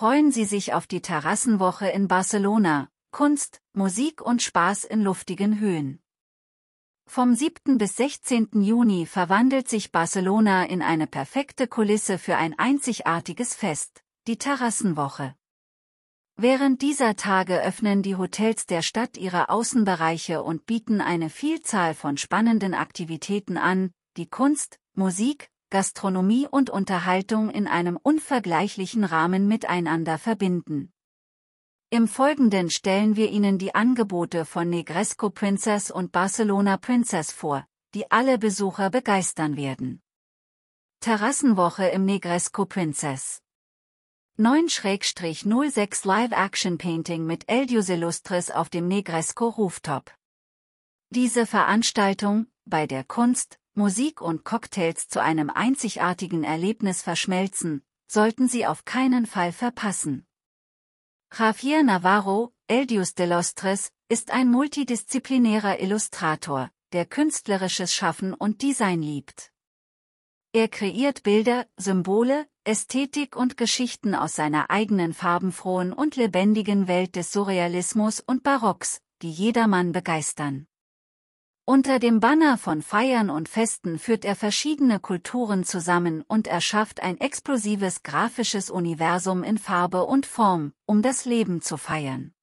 freuen Sie sich auf die Terrassenwoche in Barcelona, Kunst, Musik und Spaß in luftigen Höhen. Vom 7. bis 16. Juni verwandelt sich Barcelona in eine perfekte Kulisse für ein einzigartiges Fest, die Terrassenwoche. Während dieser Tage öffnen die Hotels der Stadt ihre Außenbereiche und bieten eine Vielzahl von spannenden Aktivitäten an, die Kunst, Musik, Gastronomie und Unterhaltung in einem unvergleichlichen Rahmen miteinander verbinden. Im Folgenden stellen wir Ihnen die Angebote von Negresco Princess und Barcelona Princess vor, die alle Besucher begeistern werden. Terrassenwoche im Negresco Princess. 9/06 Live-Action-Painting mit El Dios Illustres auf dem Negresco Rooftop. Diese Veranstaltung, bei der Kunst, Musik und Cocktails zu einem einzigartigen Erlebnis verschmelzen, sollten Sie auf keinen Fall verpassen. Javier Navarro, El Dios de Illustres, ist ein multidisziplinärer Illustrator, der künstlerisches Schaffen und Design liebt. Er kreiert Bilder, Symbole, Ästhetik und Geschichten aus seiner eigenen farbenfrohen und lebendigen Welt des Surrealismus und Barocks, die jedermann begeistern. Unter dem Banner von Feiern und Festen führt er verschiedene Kulturen zusammen und erschafft ein explosives grafisches Universum in Farbe und Form, um das Leben zu feiern.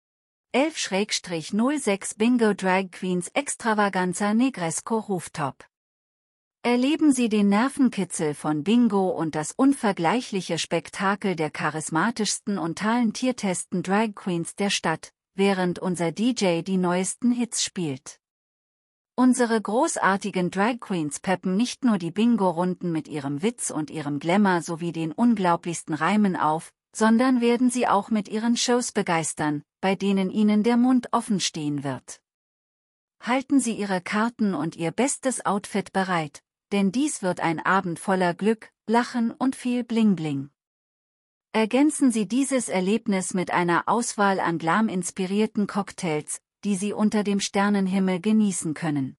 11/06 Bingo Drag Queens Extravaganza Negresco Rooftop. Erleben Sie den Nervenkitzel von Bingo und das unvergleichliche Spektakel der charismatischsten und talentiertesten Drag Queens der Stadt, während unser DJ die neuesten Hits spielt. Unsere großartigen Drag Queens peppen nicht nur die Bingo-Runden mit ihrem Witz und ihrem Glamour sowie den unglaublichsten Reimen auf, sondern werden sie auch mit ihren Shows begeistern, bei denen Ihnen der Mund offen stehen wird. Halten Sie Ihre Karten und Ihr bestes Outfit bereit, denn dies wird ein Abend voller Glück, Lachen und viel Bling-Bling. Ergänzen Sie dieses Erlebnis mit einer Auswahl an glam-inspirierten Cocktails, die Sie unter dem Sternenhimmel genießen können.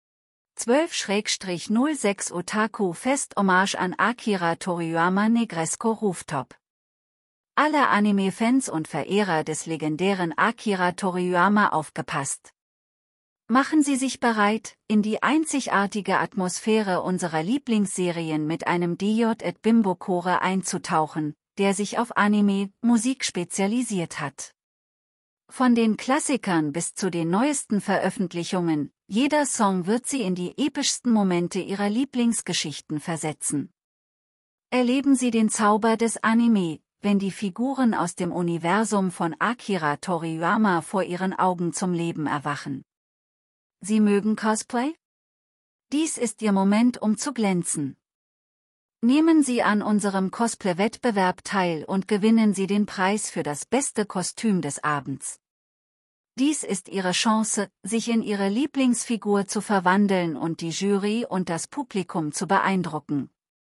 12/06 Otaku Fest Hommage an Akira Toriyama Negresco Rooftop. Alle Anime-Fans und Verehrer des legendären Akira Toriyama aufgepasst. Machen Sie sich bereit, in die einzigartige Atmosphäre unserer Lieblingsserien mit einem DJ@Bimbo-Chore einzutauchen, der sich auf Anime-Musik spezialisiert hat. Von den Klassikern bis zu den neuesten Veröffentlichungen, jeder Song wird Sie in die epischsten Momente Ihrer Lieblingsgeschichten versetzen. Erleben Sie den Zauber des Anime, wenn die Figuren aus dem Universum von Akira Toriyama vor Ihren Augen zum Leben erwachen. Sie mögen Cosplay? Dies ist Ihr Moment, um zu glänzen. Nehmen Sie an unserem Cosplay-Wettbewerb teil und gewinnen Sie den Preis für das beste Kostüm des Abends. Dies ist Ihre Chance, sich in Ihre Lieblingsfigur zu verwandeln und die Jury und das Publikum zu beeindrucken.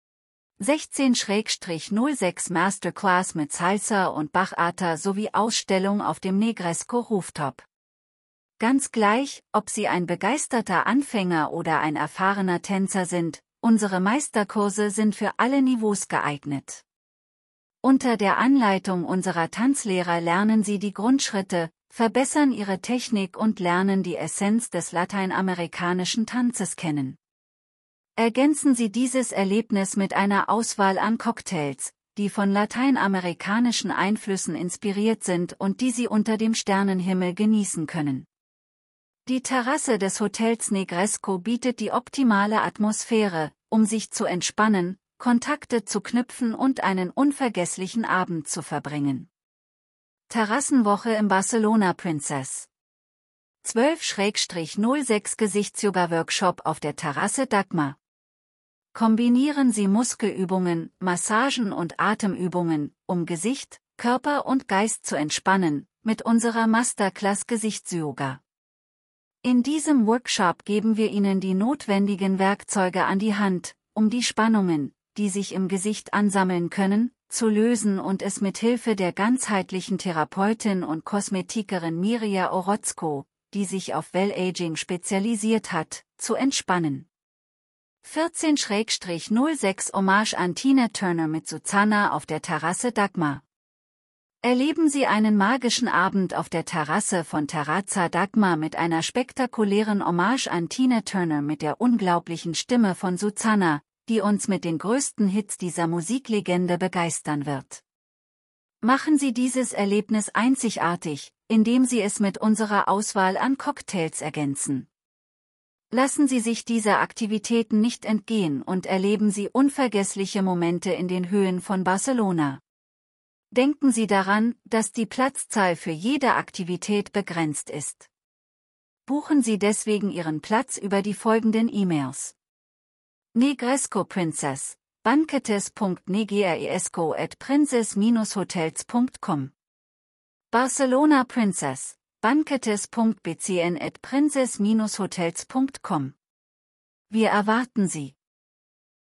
16/06 Masterclass mit Salsa und Bachata sowie Ausstellung auf dem Negresco Rooftop. Ganz gleich, ob Sie ein begeisterter Anfänger oder ein erfahrener Tänzer sind, unsere Meisterkurse sind für alle Niveaus geeignet. Unter der Anleitung unserer Tanzlehrer lernen Sie die Grundschritte, verbessern Ihre Technik und lernen die Essenz des lateinamerikanischen Tanzes kennen. Ergänzen Sie dieses Erlebnis mit einer Auswahl an Cocktails, die von lateinamerikanischen Einflüssen inspiriert sind und die Sie unter dem Sternenhimmel genießen können. Die Terrasse des Hotels Negresco bietet die optimale Atmosphäre, um sich zu entspannen, Kontakte zu knüpfen und einen unvergesslichen Abend zu verbringen. Terrassenwoche im Barcelona Princess. 12/06 Gesichtsyoga-Workshop auf der Terrasse Dagmar. Kombinieren Sie Muskelübungen, Massagen und Atemübungen, um Gesicht, Körper und Geist zu entspannen, mit unserer Masterclass Gesichtsyoga. In diesem Workshop geben wir Ihnen die notwendigen Werkzeuge an die Hand, um die Spannungen, die sich im Gesicht ansammeln können, zu lösen und es mit Hilfe der ganzheitlichen Therapeutin und Kosmetikerin Miria Orozco, die sich auf Well-Aging spezialisiert hat, zu entspannen. 14/06 Hommage an Tina Turner mit Susanna auf der Terrasse Dagmar. Erleben Sie einen magischen Abend auf der Terrasse von Terrazza Dagmar mit einer spektakulären Hommage an Tina Turner mit der unglaublichen Stimme von Susanna, die uns mit den größten Hits dieser Musiklegende begeistern wird. Machen Sie dieses Erlebnis einzigartig, indem Sie es mit unserer Auswahl an Cocktails ergänzen. Lassen Sie sich diese Aktivitäten nicht entgehen und erleben Sie unvergessliche Momente in den Höhen von Barcelona. Denken Sie daran, dass die Platzzahl für jede Aktivität begrenzt ist. Buchen Sie deswegen Ihren Platz über die folgenden E-Mails: Negresco Princess, banquetes.negresco@princess-hotels.com. Barcelona Princess, banquetes.bcn@princess-hotels.com. Wir erwarten Sie.